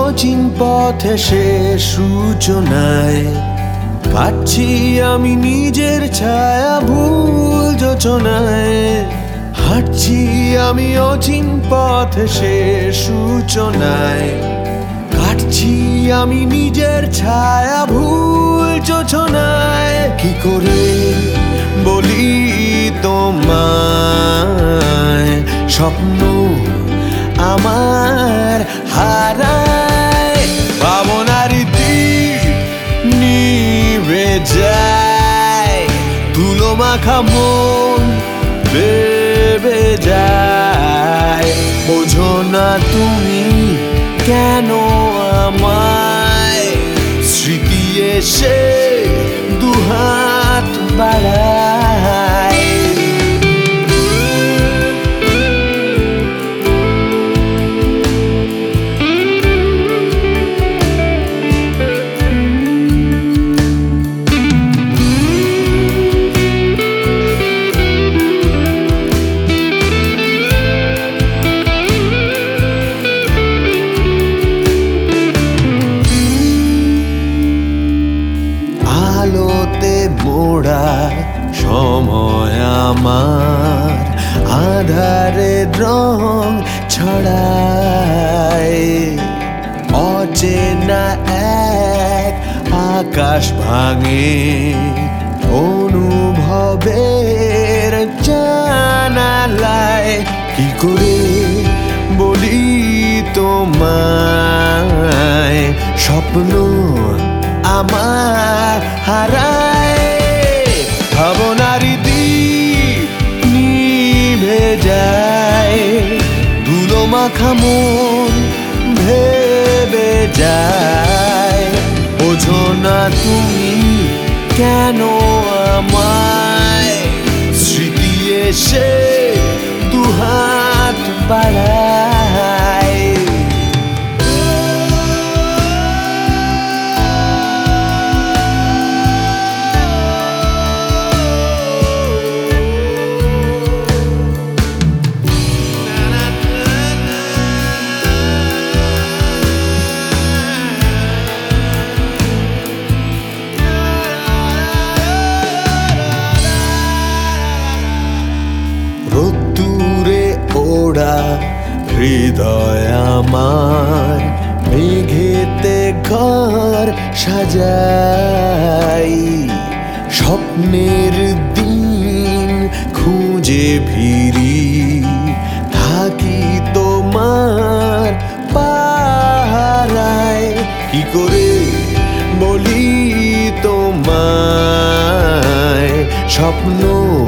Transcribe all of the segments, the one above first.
অচিন পথে শেষ সূচনায় কাটছি আমি নিজের ছায়া ভুল যোচনায়। হাঁটছি আমি অচিন পথে শেষ সূচনায় কাটছি আমি নিজের ছায়া ভুল যোচনায়। কি করে বলি তোমায় স্বপ্ন আমার হারায়, ভাবনার দীপ নিভে যায়, ধুলো মাখা মন ভেবে যায়। বোঝো না তুমি কেন আমায়, স্মৃতি এসে দুহাত বাড়ায়। আলোতে মোড়া সময় আমার আধারে রং ছড়ায়, অচেনা এক আকাশ ভাঙে অনুভবের জানালায়। কি করে বলি তোমায় স্বপ্ন আমার হারায়, ভাবনার দীপ নিভে যায়, ধুলো মাখা মন ভেবে যায়। বোঝো না তুমি কেন আমায়, স্মৃতি এসে দুহাত বাড়ায়। রোদ্দুরে ওড়া হৃদয় আমার মেঘেতে ঘর সাজাই, স্বপ্নের দিন খুঁজে ফিরি থাকি তোমার পাহারায়। কি করে বলি তোমায় স্বপ্ন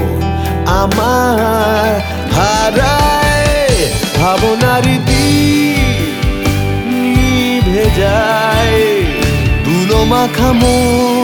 আমার হারায়, ভাবনার দীপ নিভে যায়, ধুলো মাখা মন